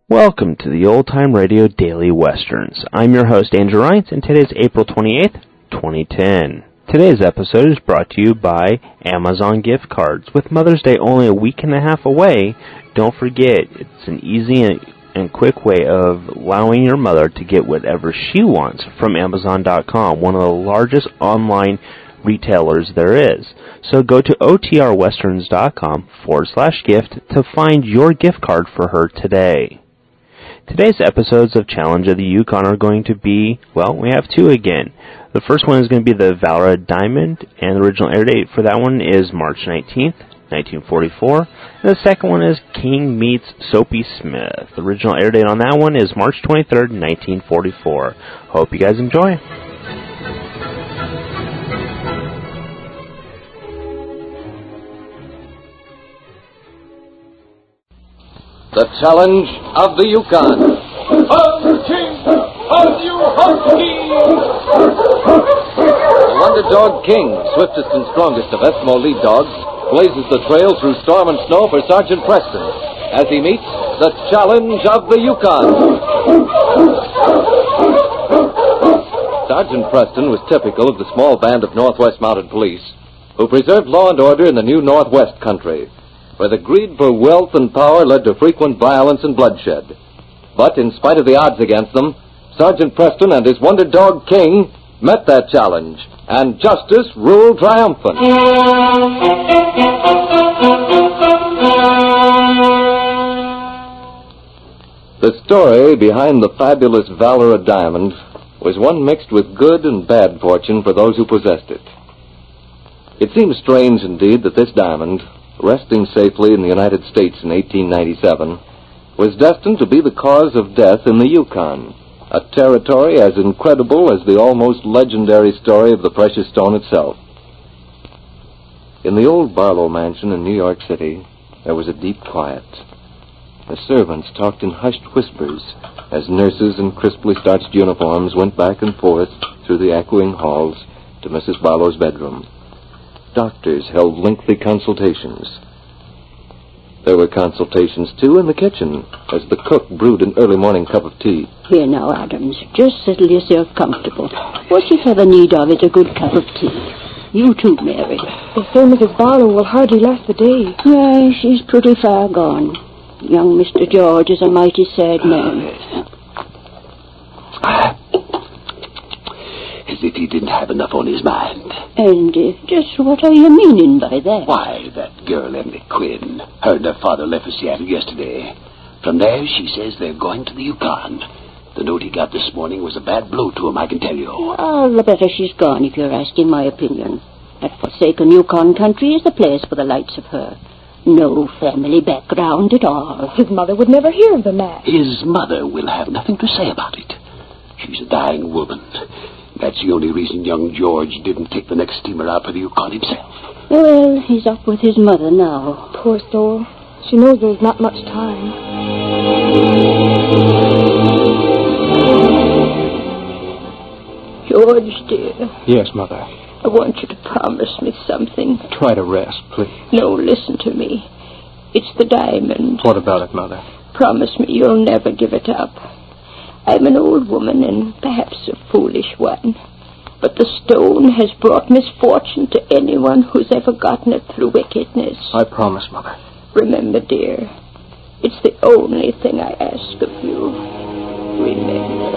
Welcome to the Old Time Radio Daily Westerns. I'm your host, Andrew Rines, and today is April 28th, 2010. Today's episode is brought to you by Amazon gift cards. With Mother's Day only a week and a half away, don't forget, it's an easy and quick way of allowing your mother to get whatever she wants from Amazon.com, one of the largest online retailers there is. So go to otrwesterns.com/gift to find your gift card for her today. Today's episodes of Challenge of the Yukon are going to be, we have two again. The first one is going to be the Valor Diamond, and the original air date for that one is March 19th, 1944. And the second one is King Meets Soapy Smith. The original air date on that one is March 23rd, 1944. Hope you guys enjoy. The Challenge of the Yukon. Hunting of you, hunting! The Wonder Dog King, swiftest and strongest of Eskimo lead dogs, blazes the trail through storm and snow for Sergeant Preston as he meets the Challenge of the Yukon. Sergeant Preston was typical of the small band of Northwest Mounted Police who preserved law and order in the new Northwest country, where the greed for wealth and power led to frequent violence and bloodshed. But in spite of the odds against them, Sergeant Preston and his Wonder Dog King met that challenge, and justice ruled triumphant. The story behind the fabulous Valor Diamond was one mixed with good and bad fortune for those who possessed it. It seems strange indeed that this diamond, resting safely in the United States in 1897, was destined to be the cause of death in the Yukon, a territory as incredible as the almost legendary story of the precious stone itself. In the old Barlow mansion in New York City, there was a deep quiet. The servants talked in hushed whispers as nurses in crisply starched uniforms went back and forth through the echoing halls to Mrs. Barlow's bedroom. Doctors held lengthy consultations. There were consultations, too, in the kitchen, as the cook brewed an early morning cup of tea. Here now, Adams, just settle yourself comfortable. What you have a need of is a good cup of tea. You too, Mary. They say Mrs. Barlow will hardly last the day. Why, she's pretty far gone. Young Mr. George is a mighty sad man. As if he didn't have enough on his mind. And just what are you meaning by that? Why, that girl, Emily Quinn. Her and her father left for Seattle yesterday. From there, she says they're going to the Yukon. The note he got this morning was a bad blow to him, I can tell you. All the better she's gone, if you're asking my opinion. That forsaken Yukon country is the place for the likes of her. No family background at all. His mother would never hear of the match. His mother will have nothing to say about it. She's a dying woman. That's the only reason young George didn't take the next steamer out for the Yukon himself. Well, he's up with his mother now. Poor soul. She knows there's not much time. George, dear. Yes, Mother. I want you to promise me something. Try to rest, please. No, listen to me. It's the diamond. What about it, Mother? Promise me you'll never give it up. I'm an old woman and perhaps a foolish one, but the stone has brought misfortune to anyone who's ever gotten it through wickedness. I promise, Mother. Remember, dear, it's the only thing I ask of you. Remember.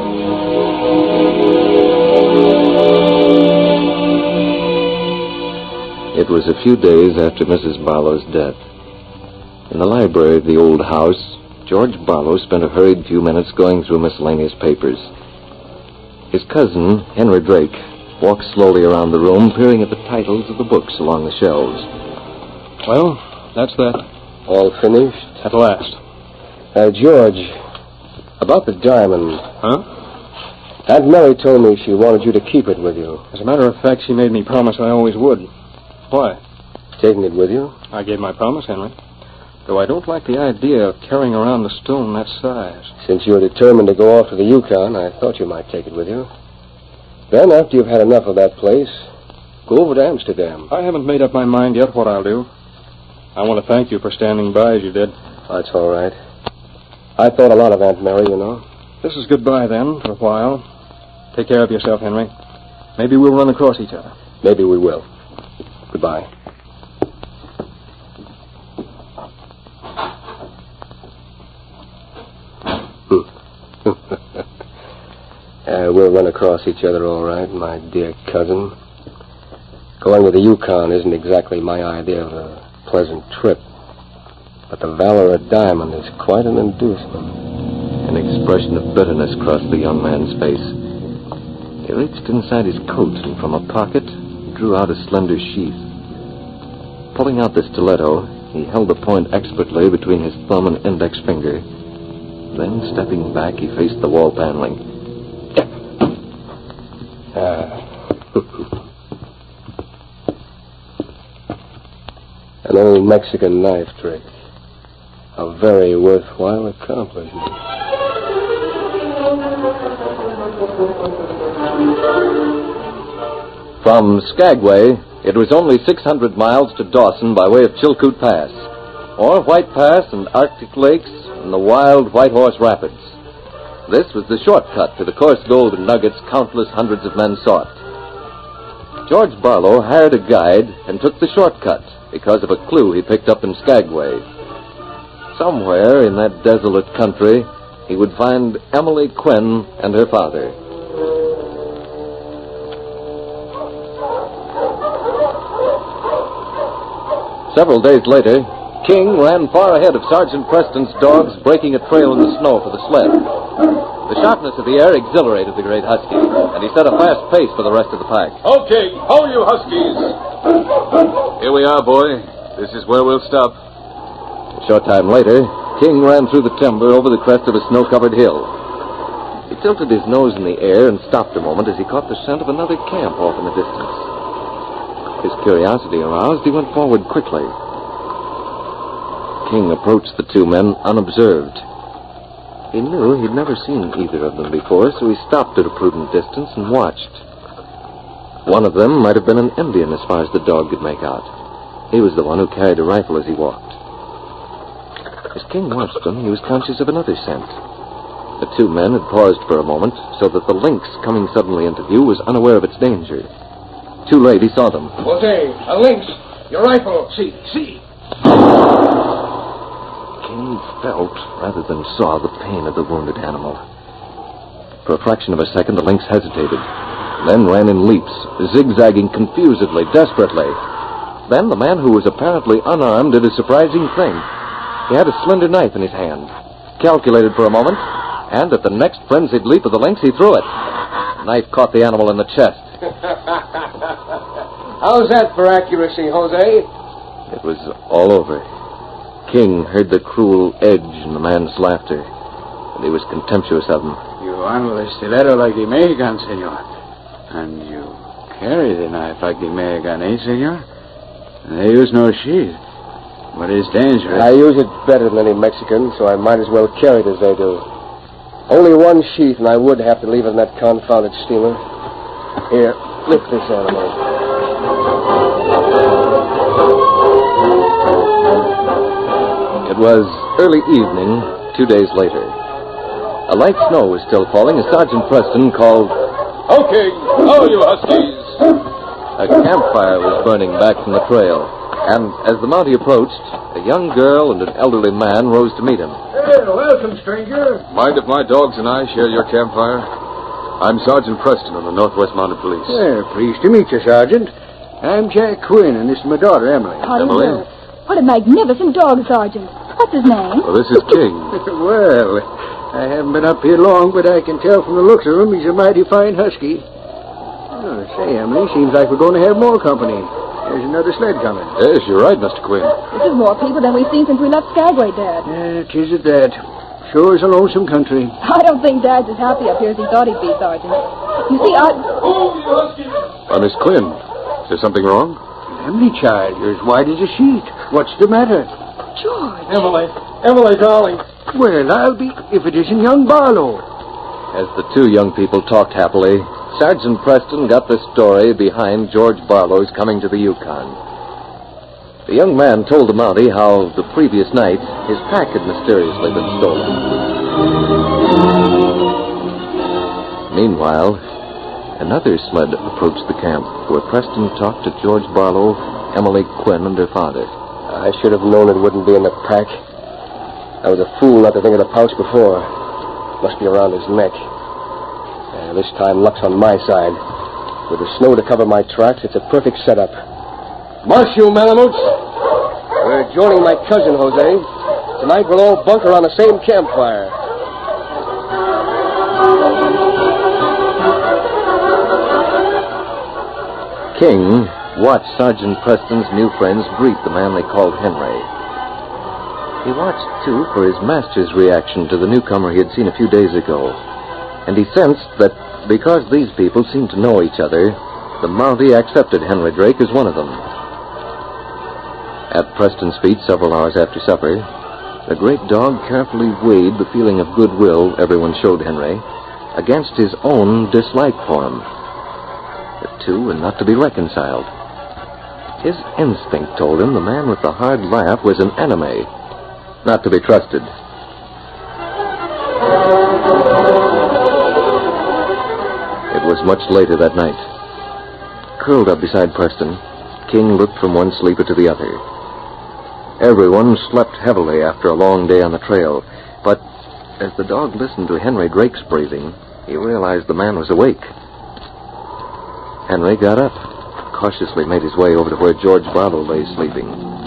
It was a few days after Mrs. Barlow's death. In the library of the old house, George Barlow spent a hurried few minutes going through miscellaneous papers. His cousin, Henry Drake, walked slowly around the room, peering at the titles of the books along the shelves. Well, that's that. All finished? At last. George, about the diamond. Huh? Aunt Mary told me she wanted you to keep it with you. As a matter of fact, she made me promise I always would. Why? Taking it with you? I gave my promise, Henry. Though I don't like the idea of carrying around a stone that size. Since you were determined to go off to the Yukon, I thought you might take it with you. Then, after you've had enough of that place, go over to Amsterdam. I haven't made up my mind yet what I'll do. I want to thank you for standing by as you did. That's all right. I thought a lot of Aunt Mary, you know. This is goodbye, then, for a while. Take care of yourself, Henry. Maybe we'll run across each other. Maybe we will. Goodbye. We'll run across each other all right, my dear cousin. Going to the Yukon isn't exactly my idea of a pleasant trip. But the Valor of Diamond is quite an inducement. An expression of bitterness crossed the young man's face. He reached inside his coat and from a pocket drew out a slender sheath. Pulling out the stiletto, he held the point expertly between his thumb and index finger. Then, stepping back, he faced the wall paneling. An old Mexican knife trick. A very worthwhile accomplishment. From Skagway, it was only 600 miles to Dawson by way of Chilkoot Pass, or White Pass and Arctic Lakes and the wild White Horse Rapids. This was the shortcut to the coarse gold and nuggets countless hundreds of men sought. George Barlow hired a guide and took the shortcut because of a clue he picked up in Skagway. Somewhere in that desolate country, he would find Emily Quinn and her father. Several days later, King ran far ahead of Sergeant Preston's dogs, breaking a trail in the snow for the sled. The sharpness of the air exhilarated the great husky, and he set a fast pace for the rest of the pack. Okay, how are you, Huskies? Here we are, boy. This is where we'll stop. A short time later, King ran through the timber over the crest of a snow-covered hill. He tilted his nose in the air and stopped a moment as he caught the scent of another camp off in the distance. His curiosity aroused, he went forward quickly. King approached the two men unobserved. He knew he'd never seen either of them before, so he stopped at a prudent distance and watched. One of them might have been an Indian as far as the dog could make out. He was the one who carried a rifle as he walked. As King watched them, he was conscious of another scent. The two men had paused for a moment so that the lynx coming suddenly into view was unaware of its danger. Too late, he saw them. Jose, a lynx. Your rifle. See. King felt, rather than saw, the pain of the wounded animal. For a fraction of a second, the lynx hesitated, then ran in leaps, zigzagging confusedly, desperately. Then the man who was apparently unarmed did a surprising thing. He had a slender knife in his hand, calculated for a moment, and at the next frenzied leap of the lynx, he threw it. The knife caught the animal in the chest. How's that for accuracy, Jose? It was all over. King heard the cruel edge in the man's laughter, and he was contemptuous of him. You handle the stiletto like the Mexican, senor. And you carry the knife like the Mexican, eh, senor? They use no sheath, but it's dangerous. I use it better than any Mexican, so I might as well carry it as they do. Only one sheath, and I would have to leave it in that confounded steamer. Here, lift this animal. It was early evening, 2 days later. A light snow was still falling as Sergeant Preston called, Okay, how are you, Huskies? A campfire was burning back from the trail, and as the Mountie approached, a young girl and an elderly man rose to meet him. Hey, welcome, stranger. Mind if my dogs and I share your campfire? I'm Sergeant Preston of the Northwest Mounted Police. Pleased to meet you, Sergeant. I'm Jack Quinn, and this is my daughter, Emily. Emily? What a magnificent dog, Sergeant. What's his name? Well, this is King. Well, I haven't been up here long, but I can tell from the looks of him he's a mighty fine husky. Oh, say, Emily, seems like we're going to have more company. There's another sled coming. Yes, you're right, Mr. Quinn. This is more people than we've seen since we left Skagway, Dad. It is at that. Sure is a lonesome country. I don't think Dad's as happy up here as he thought he'd be, Sergeant. You see, Oh, you Huskies. Miss Quinn, is there something wrong? Emily, child, you're as white as a sheet. What's the matter? George. Emily, darling. Well, I'll be if it isn't young Barlow. As the two young people talked happily, Sergeant Preston got the story behind George Barlow's coming to the Yukon. The young man told the Mountie how, the previous night, his pack had mysteriously been stolen. Meanwhile, another sled approached the camp, where Preston talked to George Barlow, Emily Quinn, and her father. I should have known it wouldn't be in the pack. I was a fool not to think of the pouch before. Must be around his neck. This time, luck's on my side. With the snow to cover my tracks, it's a perfect setup. March, you Malamutes! We're joining my cousin, Jose. Tonight we'll all bunker on the same campfire. King watched Sergeant Preston's new friends greet the man they called Henry. He watched, too, for his master's reaction to the newcomer he had seen a few days ago. And he sensed that because these people seemed to know each other, the Mountie accepted Henry Drake as one of them. At Preston's feet several hours after supper, the great dog carefully weighed the feeling of goodwill everyone showed Henry against his own dislike for him. The two were not to be reconciled. His instinct told him the man with the hard laugh was an enemy, not to be trusted. It was much later that night. Curled up beside Preston, King looked from one sleeper to the other. Everyone slept heavily after a long day on the trail, but as the dog listened to Henry Drake's breathing, he realized the man was awake. Henry got up, cautiously made his way over to where George Barlow lay sleeping.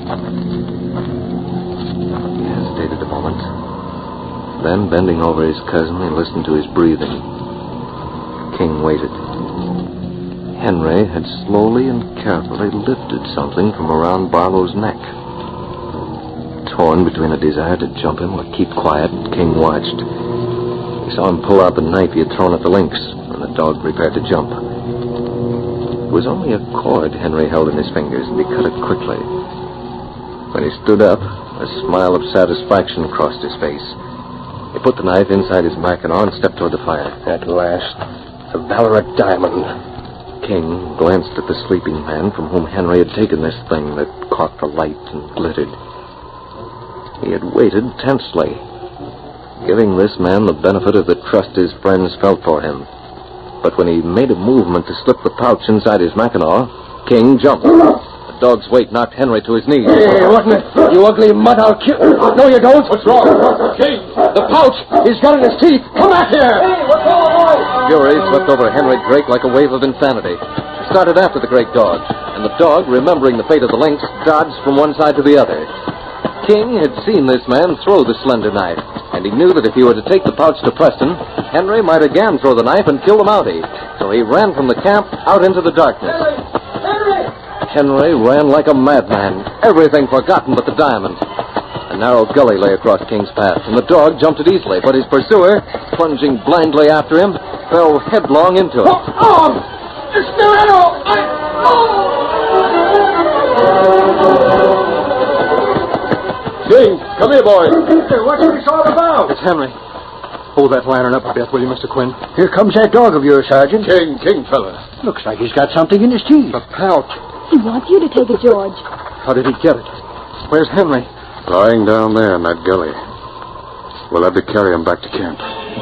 He hesitated a moment. Then, bending over his cousin, he listened to his breathing. King waited. Henry had slowly and carefully lifted something from around Barlow's neck. Torn between a desire to jump him or keep quiet, King watched. He saw him pull out the knife he had thrown at the lynx, and the dog prepared to jump. It was only a cord Henry held in his fingers, and he cut it quickly. When he stood up, a smile of satisfaction crossed his face. He put the knife inside his mackinaw and stepped toward the fire. At last, the Ballarat diamond. King glanced at the sleeping man from whom Henry had taken this thing that caught the light and glittered. He had waited tensely, giving this man the benefit of the trust his friends felt for him. But when he made a movement to slip the pouch inside his mackinaw, King jumped. The dog's weight knocked Henry to his knees. Hey, wasn't it? You ugly mutt, I'll kill... No, you don't. What's wrong? King! The pouch! He's got it in his teeth! Come back here! Hey, what's wrong, boy? Fury swept over Henry Drake like a wave of insanity. He started after the great dog, and the dog, remembering the fate of the lynx, dodged from one side to the other. King had seen this man throw the slender knife, and he knew that if he were to take the pouch to Preston, Henry might again throw the knife and kill the Mountie. So he ran from the camp out into the darkness. Henry ran like a madman, everything forgotten but the diamond. A narrow gully lay across King's path, and the dog jumped it easily, but his pursuer, plunging blindly after him, fell headlong into it. King, come here, boy. What's this all about? It's Henry. Hold that lantern up a bit, will you, Mr. Quinn? Here comes that dog of yours, Sergeant. King, fella. Looks like he's got something in his teeth. The pouch. He wants you to take it, George. How did he get it? Where's Henry? Lying down there in that gully. We'll have to carry him back to camp.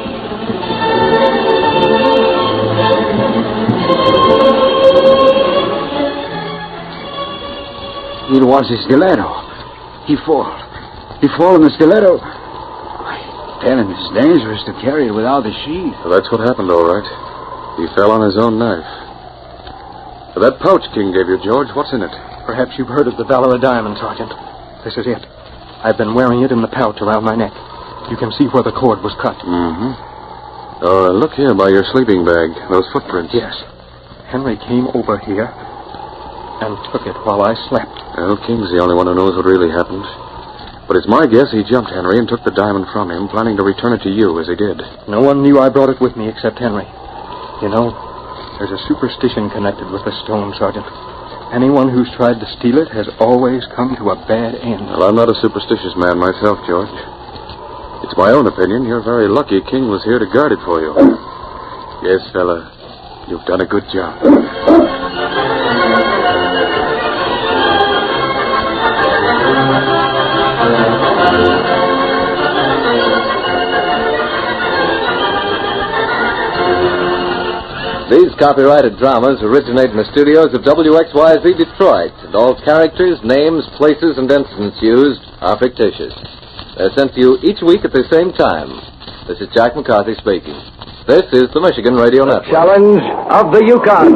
It was a stiletto. He fall in the stiletto. I tell him it's dangerous to carry it without the sheath. Well, that's what happened, all right. He fell on his own knife. That pouch King gave you, George, what's in it? Perhaps you've heard of the Ballarat diamond, Sergeant. This is it. I've been wearing it in the pouch around my neck. You can see where the cord was cut. Mm-hmm. Look here by your sleeping bag. Those footprints. Yes. Henry came over here and took it while I slept. Well, King's the only one who knows what really happened. But it's my guess he jumped Henry and took the diamond from him, planning to return it to you as he did. No one knew I brought it with me except Henry. You know, there's a superstition connected with the stone, Sergeant. Anyone who's tried to steal it has always come to a bad end. Well, I'm not a superstitious man myself, George. It's my own opinion you're very lucky King was here to guard it for you. Yes, fella, you've done a good job. These copyrighted dramas originate in the studios of WXYZ Detroit, and all characters, names, places, and incidents used are fictitious. They're sent to you each week at the same time. This is Jack McCarthy speaking. This is the Michigan Radio Network. Challenge of the Yukon.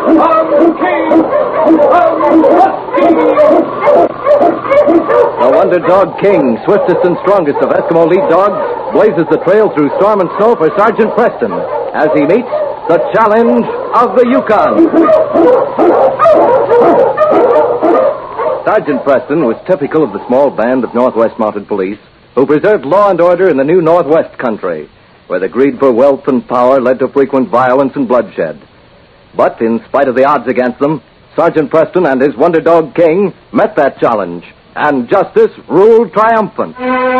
The Wonder Dog King, swiftest and strongest of Eskimo lead dogs, blazes the trail through storm and snow for Sergeant Preston as he meets the Challenge of the Yukon. Sergeant Preston was typical of the small band of Northwest Mounted Police who preserved law and order in the new Northwest country, where the greed for wealth and power led to frequent violence and bloodshed. But in spite of the odds against them, Sergeant Preston and his Wonder Dog King met that challenge, and justice ruled triumphant.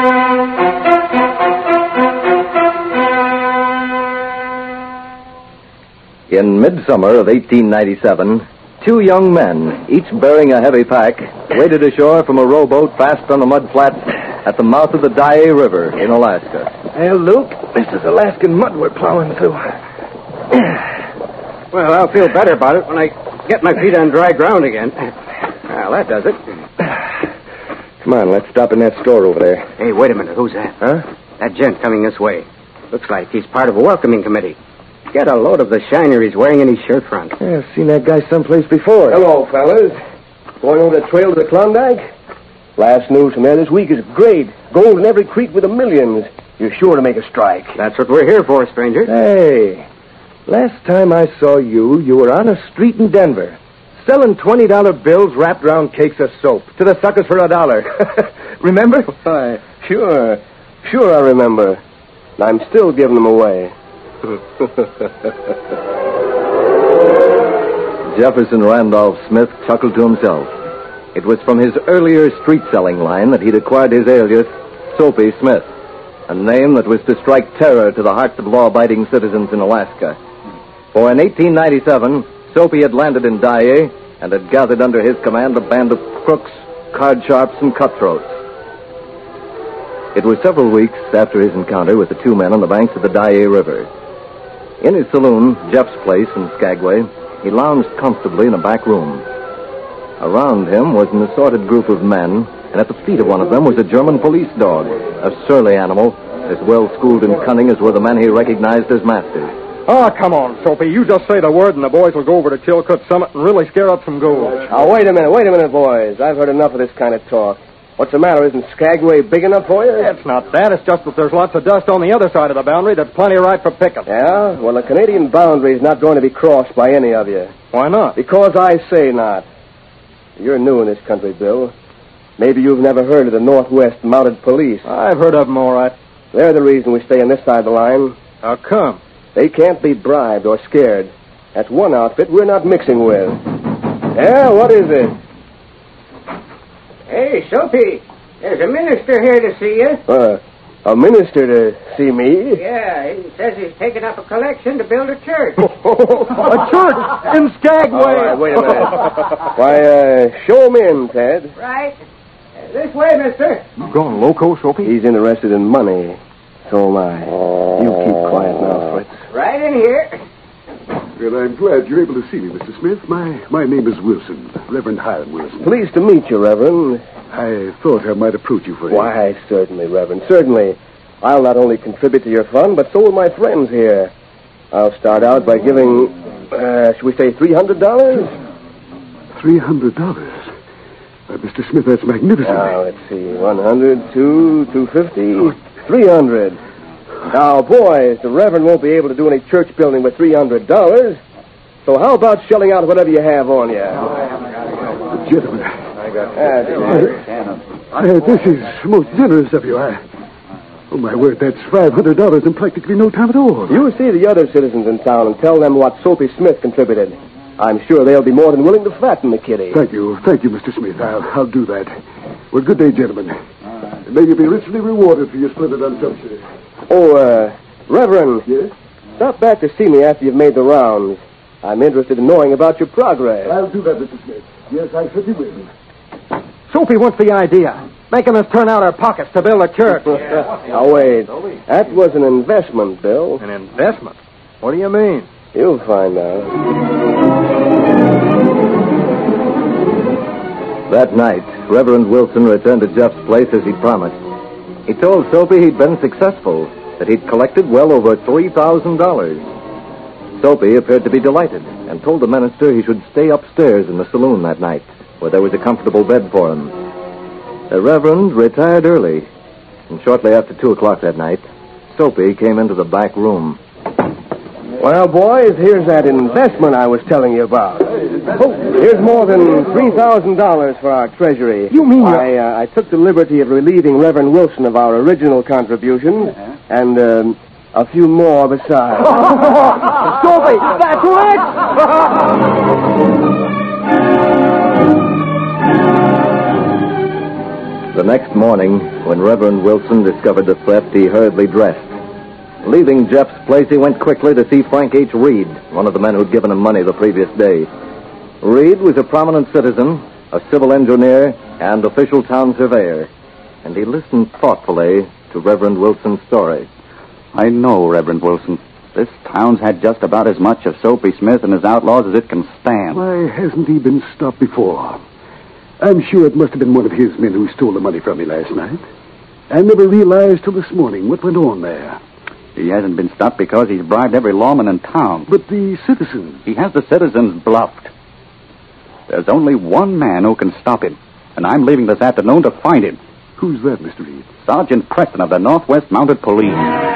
In midsummer of 1897, two young men, each bearing a heavy pack, waded ashore from a rowboat fast on the mud flats at the mouth of the Dye River in Alaska. Well, Luke, this is Alaskan mud we're plowing through. Well, I'll feel better about it when I get my feet on dry ground again. Well, that does it. Come on, let's stop in that store over there. Hey, wait a minute. Who's that? Huh? That gent coming this way. Looks like he's part of a welcoming committee. Get a load of the shiner he's wearing in his shirt front. Yeah, I've seen that guy someplace before. Hello, fellas. Going over the trail to the Klondike? Last news from there this week is great. Gold in every creek with the millions. You're sure to make a strike. That's what we're here for, stranger. Hey, last time I saw you, you were on a street in Denver, selling $20 bills wrapped around cakes of soap to the suckers for $1. Remember? Why, sure. Sure I remember. I'm still giving them away. Jefferson Randolph Smith chuckled to himself. It was from his earlier street-selling line that he'd acquired his alias, Soapy Smith, a name that was to strike terror to the hearts of law-abiding citizens in Alaska. For in 1897, Soapy had landed in Dye and had gathered under his command a band of crooks, card sharps, and cutthroats. It was several weeks after his encounter with the two men on the banks of the Dye River. In his saloon, Jeff's Place in Skagway, he lounged comfortably in a back room. Around him was an assorted group of men, and at the feet of one of them was a German police dog, a surly animal, as well schooled and cunning as were the men he recognized as masters. Oh, come on, Soapy. You just say the word and the boys will go over to Chilcoot Summit and really scare up some gold. Oh, wait a minute, boys. I've heard enough of this kind of talk. What's the matter? Isn't Skagway big enough for you? It's not that. It's just that there's lots of dust on the other side of the boundary that's plenty right for picking. Yeah? Well, the Canadian boundary is not going to be crossed by any of you. Why not? Because I say not. You're new in this country, Bill. Maybe you've never heard of the Northwest Mounted Police. I've heard of them, all right. They're the reason we stay on this side of the line. How come? They can't be bribed or scared. That's one outfit we're not mixing with. Yeah, what is it? Hey, Soapy, there's a minister here to see you. A minister to see me? Yeah, he says he's taking up a collection to build a church. A church in Skagway. All right, wait a minute. Why, show him in, Ted. Right. This way, mister. You going loco, Soapy? He's interested in money. So am I. You keep quiet now, Fritz. Right in here. Well, I'm glad you're able to see me, Mr. Smith. My name is Wilson, Reverend Hiram Wilson. Pleased to meet you, Reverend. I thought I might approach you for Why, certainly, Reverend, certainly. I'll not only contribute to your fund, but so will my friends here. I'll start out by giving, should we say $300? $300? Mr. Smith, that's magnificent. Now, let's see. 100, 250, 300. Now, boys, the Reverend won't be able to do any church building with $300. So how about shelling out whatever you have on you? Gentlemen, I got that. this is most generous of you. Oh, my word, that's $500 in practically no time at all. You see the other citizens in town and tell them what Soapy Smith contributed. I'm sure they'll be more than willing to fatten the kitty. Thank you, Mr. Smith. I'll do that. Well, good day, gentlemen. May you be richly rewarded for your splendid assumption. Oh, Reverend. Yes? Stop back to see me after you've made the rounds. I'm interested in knowing about your progress. I'll do that, Mr. Smith. Yes, I certainly will. Soapy, what's the idea? Making us turn out our pockets to build a church. Now, wait. That was an investment, Bill. An investment? What do you mean? You'll find out. That night, Reverend Wilson returned to Jeff's place as he promised. He told Soapy he'd been successful, that he'd collected well over $3,000. Soapy appeared to be delighted and told the minister he should stay upstairs in the saloon that night, where there was a comfortable bed for him. The Reverend retired early, and shortly after 2 o'clock that night, Soapy came into the back room. Well, boys, here's that investment I was telling you about. Oh, here's more than $3,000 for our treasury. You mean I took the liberty of relieving Reverend Wilson of our original contribution, and a few more besides. Soapy, that's right! The next morning, when Reverend Wilson discovered the theft, he hurriedly dressed. Leaving Jeff's place, he went quickly to see Frank H. Reed, one of the men who'd given him money the previous day. Reed was a prominent citizen, a civil engineer, and official town surveyor, and he listened thoughtfully to Reverend Wilson's story. I know, Reverend Wilson. This town's had just about as much of Soapy Smith and his outlaws as it can stand. Why hasn't he been stopped before? I'm sure it must have been one of his men who stole the money from me last night. I never realized till this morning what went on there. He hasn't been stopped because he's bribed every lawman in town. But the citizens... He has the citizens bluffed. There's only one man who can stop him, and I'm leaving this afternoon to find him. Who's that, Mr. Reed? Sergeant Preston of the Northwest Mounted Police.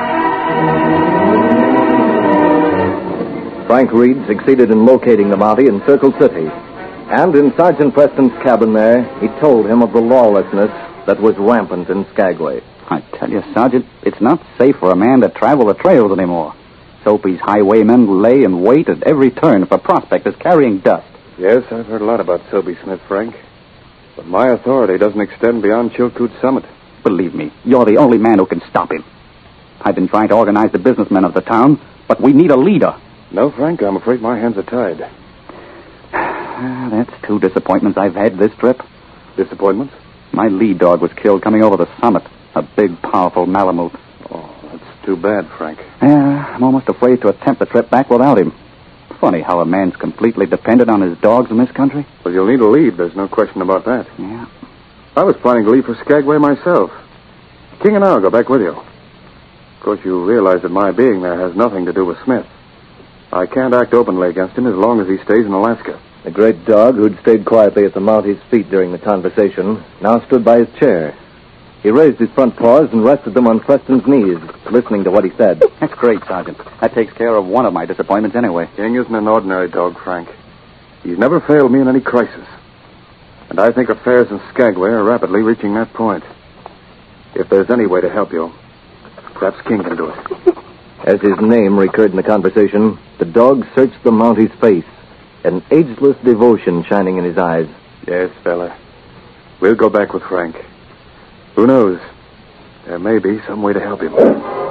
Frank Reed succeeded in locating the Mountie in Circle City. And in Sergeant Preston's cabin there, he told him of the lawlessness that was rampant in Skagway. I tell you, Sergeant, it's not safe for a man to travel the trails anymore. Soapy's highwaymen lay in wait at every turn for prospectors carrying dust. Yes, I've heard a lot about Soapy Smith, Frank. But my authority doesn't extend beyond Chilkoot Summit. Believe me, you're the only man who can stop him. I've been trying to organize the businessmen of the town, but we need a leader. No, Frank, I'm afraid my hands are tied. That's 2 disappointments I've had this trip. Disappointments? My lead dog was killed coming over the summit. A big, powerful Malamute. Oh, that's too bad, Frank. Yeah, I'm almost afraid to attempt the trip back without him. Funny how a man's completely dependent on his dogs in this country. Well, you'll need to leave. There's no question about that. Yeah. I was planning to leave for Skagway myself. King and I'll go back with you. Of course, you realize that my being there has nothing to do with Smith. I can't act openly against him as long as he stays in Alaska. The great dog, who'd stayed quietly at the Mountie's feet during the conversation, now stood by his chair. He raised his front paws and rested them on Preston's knees, listening to what he said. That's great, Sergeant. That takes care of one of my disappointments anyway. King isn't an ordinary dog, Frank. He's never failed me in any crisis. And I think affairs in Skagway are rapidly reaching that point. If there's any way to help you, perhaps King can do it. As his name recurred in the conversation, the dog searched the Mountie's face, an ageless devotion shining in his eyes. Yes, fella. We'll go back with Frank. Who knows? There may be some way to help him.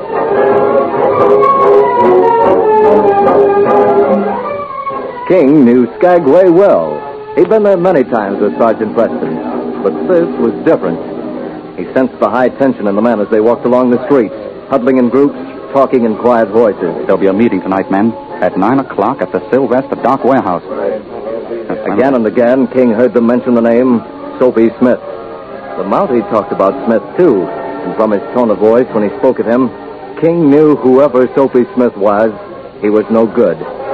King knew Skagway well. He'd been there many times with Sergeant Preston, but this was different. He sensed the high tension in the men as they walked along the streets, huddling in groups, talking in quiet voices. There'll be a meeting tonight, men, at 9 o'clock at the Sylvester Dock Warehouse. Again and again, King heard them mention the name Soapy Smith. The Mountie talked about Smith, too, and from his tone of voice when he spoke of him, King knew whoever Soapy Smith was, he was no good.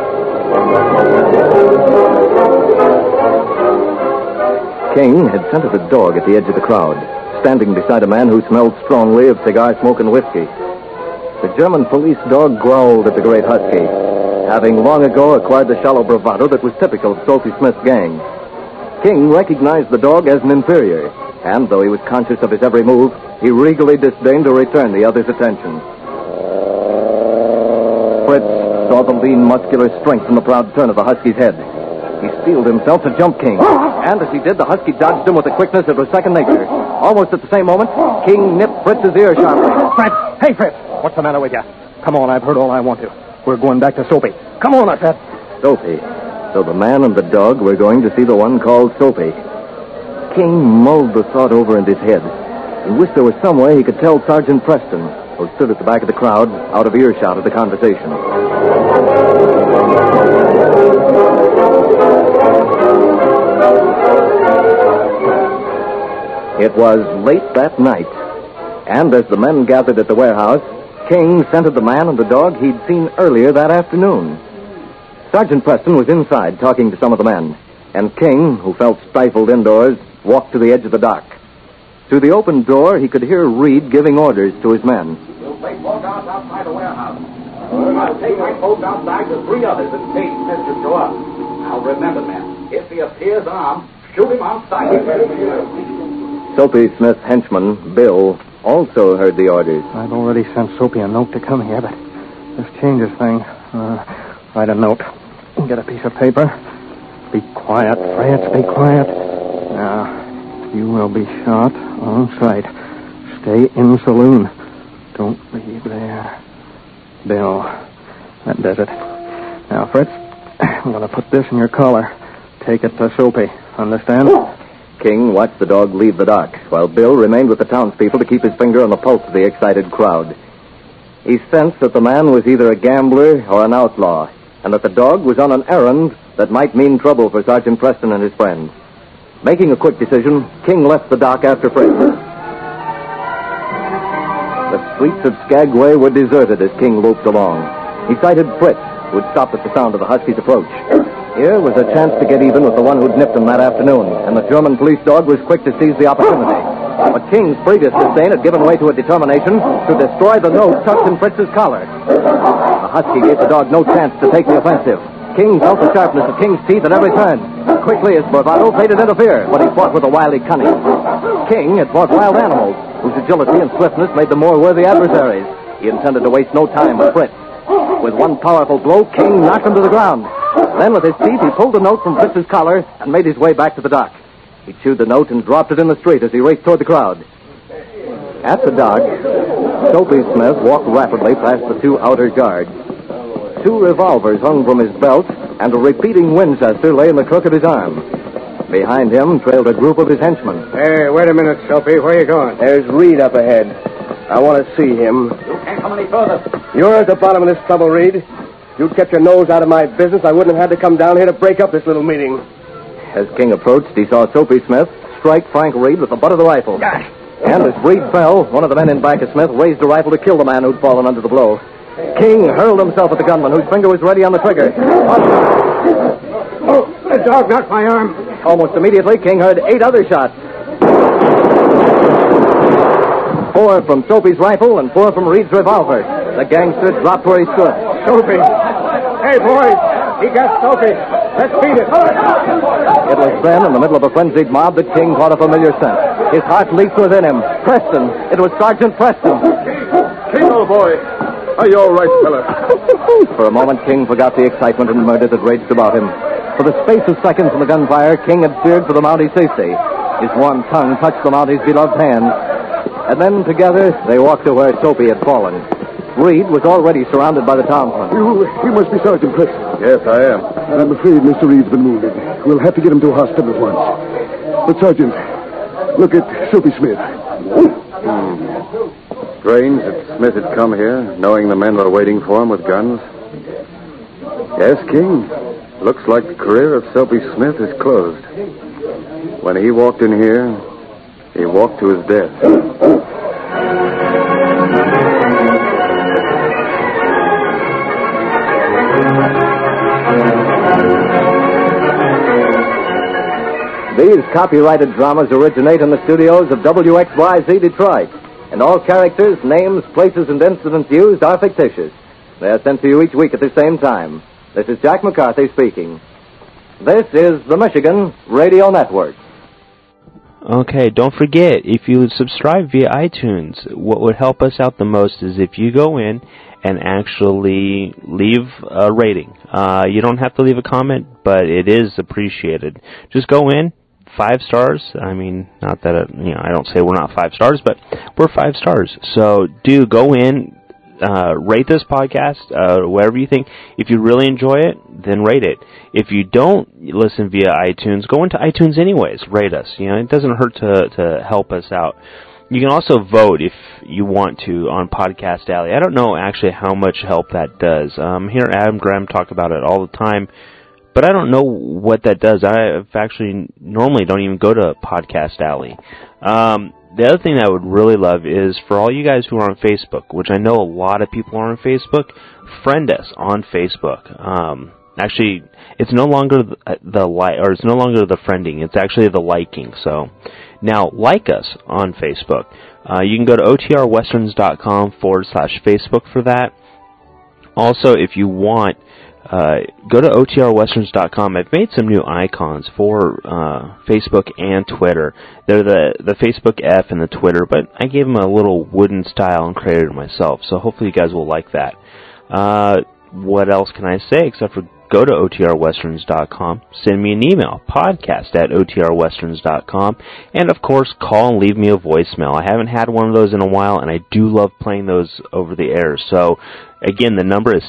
King had scented a dog at the edge of the crowd, standing beside a man who smelled strongly of cigar smoke and whiskey. The German police dog growled at the great husky, having long ago acquired the shallow bravado that was typical of Soapy Smith's gang. King recognized the dog as an inferior, and though he was conscious of his every move, he regally disdained to return the other's attention. Fritz saw the lean, muscular strength in the proud turn of the husky's head. He steeled himself to jump King, and as he did, the husky dodged him with a quickness that was second nature. Almost at the same moment, King nipped Fritz's ear sharply. Fritz! Hey, Fritz! What's the matter with you? Come on, I've heard all I want to. We're going back to Soapy. Come on, I said. Soapy. So the man and the dog were going to see the one called Soapy. King mulled the thought over in his head. He wished there was some way he could tell Sergeant Preston, who stood at the back of the crowd, out of earshot of the conversation. It was late that night, and as the men gathered at the warehouse, King scented the man and the dog he'd seen earlier that afternoon. Sergeant Preston was inside talking to some of the men, and King, who felt stifled indoors, walked to the edge of the dock. Through the open door, he could hear Reed giving orders to his men. You'll place four guards outside the warehouse. I'll take my folks outside with 3 others in case Smith should show up. Now remember, men, if he appears armed, shoot him on sight. Soapy Smith's henchman, Bill, also heard the orders. I've already sent Soapy a note to come here, but this changes things. Write a note. Get a piece of paper. Be quiet, Fritz, be quiet. Now, you will be shot on sight. Stay in saloon. Don't leave there. Bill, that does it. Now, Fritz, I'm going to put this in your collar. Take it to Soapy. Understand? King watched the dog leave the dock, while Bill remained with the townspeople to keep his finger on the pulse of the excited crowd. He sensed that the man was either a gambler or an outlaw, and that the dog was on an errand that might mean trouble for Sergeant Preston and his friends. Making a quick decision, King left the dock after Fritz. The streets of Skagway were deserted as King loped along. He sighted Fritz, who had stopped at the sound of the Husky's approach. Here was a chance to get even with the one who'd nipped him that afternoon, and the German police dog was quick to seize the opportunity. But King's previous disdain had given way to a determination to destroy the note tucked in Fritz's collar. The Husky gave the dog no chance to take the offensive. King felt the sharpness of King's teeth at every turn. Quickly, his bravado fated interfere, but he fought with a wily cunning. King had fought wild animals, whose agility and swiftness made them more worthy adversaries. He intended to waste no time with Fritz. With one powerful blow, King knocked him to the ground. Then, with his teeth, he pulled the note from Fritz's collar and made his way back to the dock. He chewed the note and dropped it in the street as he raced toward the crowd. At the dock, Soapy Smith walked rapidly past the 2 outer guards. 2 revolvers hung from his belt, and a repeating Winchester lay in the crook of his arm. Behind him trailed a group of his henchmen. Hey, wait a minute, Soapy. Where are you going? There's Reed up ahead. I want to see him. You can't come any further. You're at the bottom of this trouble, Reed. If you'd kept your nose out of my business, I wouldn't have had to come down here to break up this little meeting. As King approached, he saw Soapy Smith strike Frank Reed with the butt of the rifle. And as Reed fell, one of the men in back of Smith raised a rifle to kill the man who'd fallen under the blow. King hurled himself at the gunman, whose finger was ready on the trigger. Oh, the dog knocked my arm. Almost immediately, King heard 8 other shots. 4 from Soapy's rifle and 4 from Reed's revolver. The gangster dropped where he stood. Soapy. Hey, boys. He got Soapy. Let's beat it. It was then, in the middle of a frenzied mob, that King caught a familiar scent. His heart leaped within him. Preston. It was Sergeant Preston. King, old boy. Are you all right, fella? For a moment, King forgot the excitement and murder that raged about him. For the space of seconds in the gunfire, King had feared for the Mounties' safety. His warm tongue touched the Mounties' beloved hand. And then, together, they walked to where Soapy had fallen. Reed was already surrounded by the townsmen. You must be Sergeant Preston. Yes, I am. I'm afraid Mr. Reed's been wounded. We'll have to get him to a hospital at once. But, Sergeant, look at Soapy Smith. Strange that Smith had come here, knowing the men were waiting for him with guns. Yes, King. Looks like the career of Soapy Smith is closed. When he walked in here, he walked to his death. These copyrighted dramas originate in the studios of WXYZ Detroit, and all characters, names, places, and incidents used are fictitious. They are sent to you each week at the same time. This is Jack McCarthy speaking. This is the Michigan Radio Network. Okay, don't forget, if you subscribe via iTunes, what would help us out the most is if you go in and actually leave a rating. You don't have to leave a comment, but it is appreciated. Just go in, 5 stars. I mean, not that, I don't say we're not 5 stars, but we're 5 stars. So do go in, rate this podcast, whatever you think. If you really enjoy it, then rate it. If you don't listen via iTunes, go into iTunes anyways. Rate us. It doesn't hurt to help us out. You can also vote if you want to on Podcast Alley. I don't know actually how much help that does. Hear Adam Graham talk about it all the time. But I don't know what that does. I actually normally don't even go to Podcast Alley. The other thing that I would really love is for all you guys who are on Facebook, which I know a lot of people are on Facebook, friend us on Facebook. Actually, it's no longer it's no longer the friending. It's actually the liking. So now like us on Facebook. You can go to otrwesterns.com/Facebook for that. Also, if you want, go to otrwesterns.com. I've made some new icons for Facebook and Twitter. They're the Facebook F and the Twitter, but I gave them a little wooden style and created it myself. So hopefully you guys will like that. What else can I say except for go to otrwesterns.com, send me an email, podcast@otrwesterns.com, and of course, call and leave me a voicemail. I haven't had one of those in a while, and I do love playing those over the air. So, again, the number is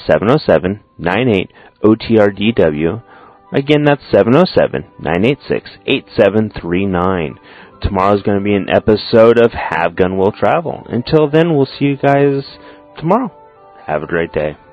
707-98-OTRDW. Again, that's 707-986-8739. Tomorrow's going to be an episode of Have Gun Will Travel. Until then, we'll see you guys tomorrow. Have a great day.